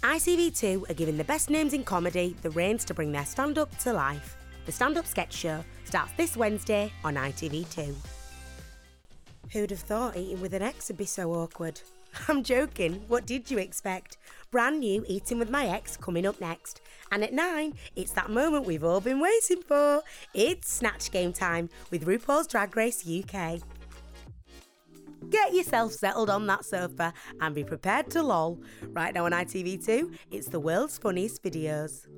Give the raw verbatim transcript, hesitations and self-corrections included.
I T V two are giving the best names in comedy the reins to bring their stand-up to life. The Stand-Up Sketch Show starts this Wednesday on I T V two. Who'd have thought eating with an ex would be so awkward? I'm joking, what did you expect? Brand new Eating with My Ex coming up next. And at nine, it's that moment we've all been waiting for. It's Snatch Game time with RuPaul's Drag Race U K. Get yourself settled on that sofa and be prepared to lol. Right now on I T V two, it's the world's funniest videos.